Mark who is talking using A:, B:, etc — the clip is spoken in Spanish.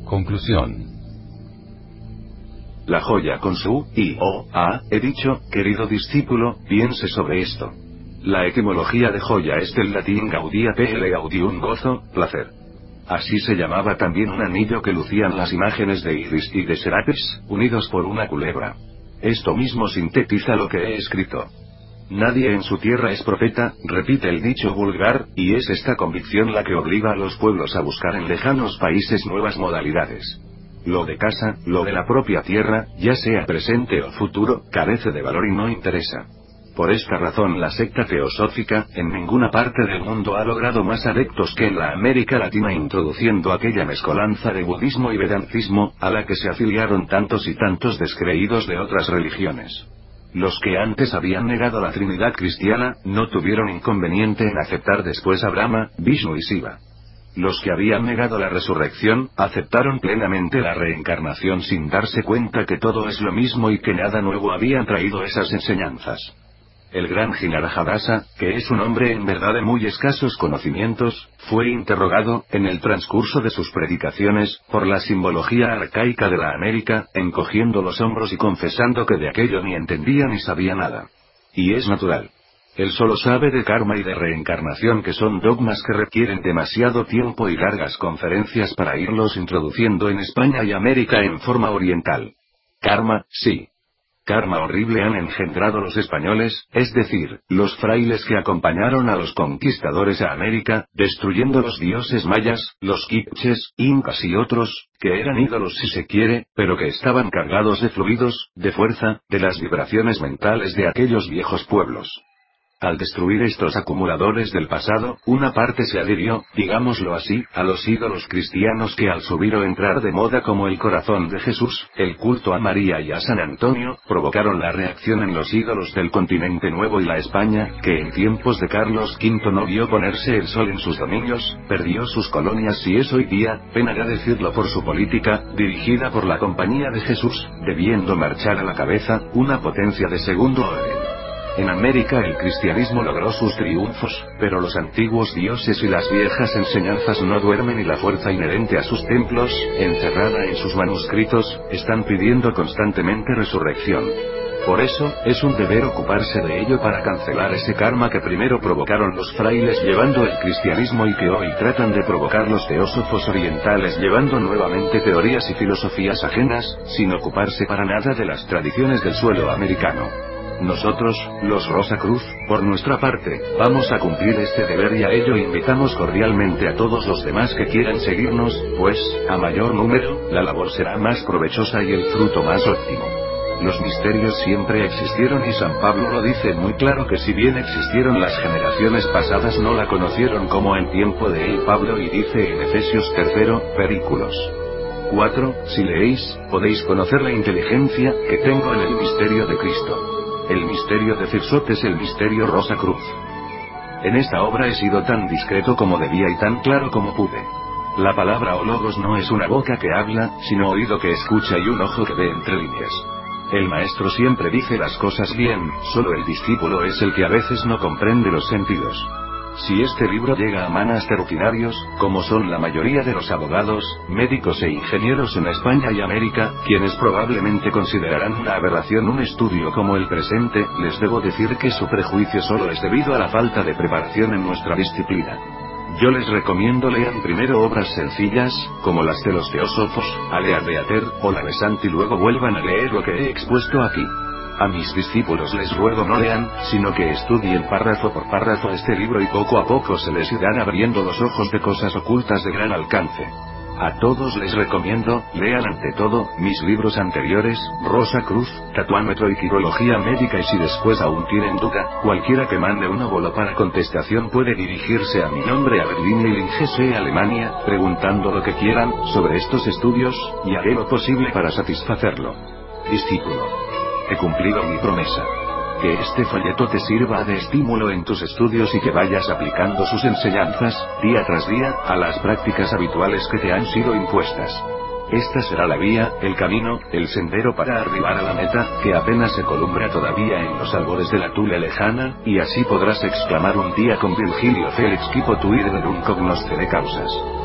A: Conclusión.
B: La joya con su I-O-A, he dicho, querido discípulo, piense sobre esto. La etimología de joya es del latín gaudia pl gaudium gozo, placer. Así se llamaba también un anillo que lucían las imágenes de Iris y de Serapis, unidos por una culebra. Esto mismo sintetiza lo que he escrito. Nadie en su tierra es profeta, repite el dicho vulgar, y es esta convicción la que obliga a los pueblos a buscar en lejanos países nuevas modalidades. Lo de casa, lo de la propia tierra, ya sea presente o futuro, carece de valor y no interesa. Por esta razón la secta teosófica, en ninguna parte del mundo ha logrado más adeptos que en la América Latina, introduciendo aquella mezcolanza de budismo y vedantismo, a la que se afiliaron tantos y tantos descreídos de otras religiones. Los que antes habían negado la Trinidad cristiana, no tuvieron inconveniente en aceptar después a Brahma, Vishnu y Shiva. Los que habían negado la resurrección, aceptaron plenamente la reencarnación sin darse cuenta que todo es lo mismo y que nada nuevo habían traído esas enseñanzas. El gran Jinarajadasa, que es un hombre en verdad de muy escasos conocimientos, fue interrogado, en el transcurso de sus predicaciones, por la simbología arcaica de la América, encogiendo los hombros y confesando que de aquello ni entendía ni sabía nada. Y es natural. Él solo sabe de karma y de reencarnación, que son dogmas que requieren demasiado tiempo y largas conferencias para irlos introduciendo en España y América en forma oriental. Karma, sí. Karma horrible han engendrado los españoles, es decir, los frailes que acompañaron a los conquistadores a América, destruyendo los dioses mayas, los quiches, incas y otros, que eran ídolos si se quiere, pero que estaban cargados de fluidos, de fuerza, de las vibraciones mentales de aquellos viejos pueblos. Al destruir estos acumuladores del pasado, una parte se adhirió, digámoslo así, a los ídolos cristianos que al subir o entrar de moda como el corazón de Jesús, el culto a María y a San Antonio, provocaron la reacción en los ídolos del continente nuevo, y la España, que en tiempos de Carlos V no vio ponerse el sol en sus dominios, perdió sus colonias y es hoy día, pena ya decirlo por su política, dirigida por la Compañía de Jesús, debiendo marchar a la cabeza, una potencia de segundo orden. En América el cristianismo logró sus triunfos, pero los antiguos dioses y las viejas enseñanzas no duermen y la fuerza inherente a sus templos, encerrada en sus manuscritos, están pidiendo constantemente resurrección. Por eso, es un deber ocuparse de ello para cancelar ese karma que primero provocaron los frailes llevando el cristianismo y que hoy tratan de provocar los teósofos orientales llevando nuevamente teorías y filosofías ajenas, sin ocuparse para nada de las tradiciones del suelo americano. Nosotros, los Rosa Cruz, por nuestra parte, vamos a cumplir este deber y a ello invitamos cordialmente a todos los demás que quieran seguirnos, pues, a mayor número, la labor será más provechosa y el fruto más óptimo. Los misterios siempre existieron y San Pablo lo dice muy claro, que si bien existieron las generaciones pasadas no la conocieron como en tiempo de él Pablo, y dice en Efesios 3, versículos 4, si leéis, podéis conocer la inteligencia que tengo en el misterio de Cristo. El misterio de Firsot es el misterio Rosa Cruz. En esta obra he sido tan discreto como debía y tan claro como pude. La palabra o logos no es una boca que habla, sino oído que escucha y un ojo que ve entre líneas. El maestro siempre dice las cosas bien, solo el discípulo es el que a veces no comprende los sentidos. Si este libro llega a manos de rutinarios, como son la mayoría de los abogados, médicos e ingenieros en España y América, quienes probablemente considerarán una aberración un estudio como el presente, les debo decir que su prejuicio solo es debido a la falta de preparación en nuestra disciplina. Yo les recomiendo lean primero obras sencillas, como las de los teósofos, Alea de Ater, o la de Sant, y luego vuelvan a leer lo que he expuesto aquí. A mis discípulos les ruego no lean, sino que estudien párrafo por párrafo este libro y poco a poco se les irán abriendo los ojos de cosas ocultas de gran alcance. A todos les recomiendo, lean ante todo, mis libros anteriores, Rosa Cruz, Tatuámetro y Quirología Médica, y si después aún tienen duda, cualquiera que mande un óvulo para contestación puede dirigirse a mi nombre a Berlín y Linge, Alemania, preguntando lo que quieran, sobre estos estudios, y haré lo posible para satisfacerlo. Discípulo. He cumplido mi promesa. Que este folleto te sirva de estímulo en tus estudios y que vayas aplicando sus enseñanzas, día tras día, a las prácticas habituales que te han sido impuestas. Esta será la vía, el camino, el sendero para arribar a la meta, que apenas se columbra todavía en los albores de la Tule lejana, y así podrás exclamar un día con Virgilio Félix Quipo tu id verum cognoscere causas.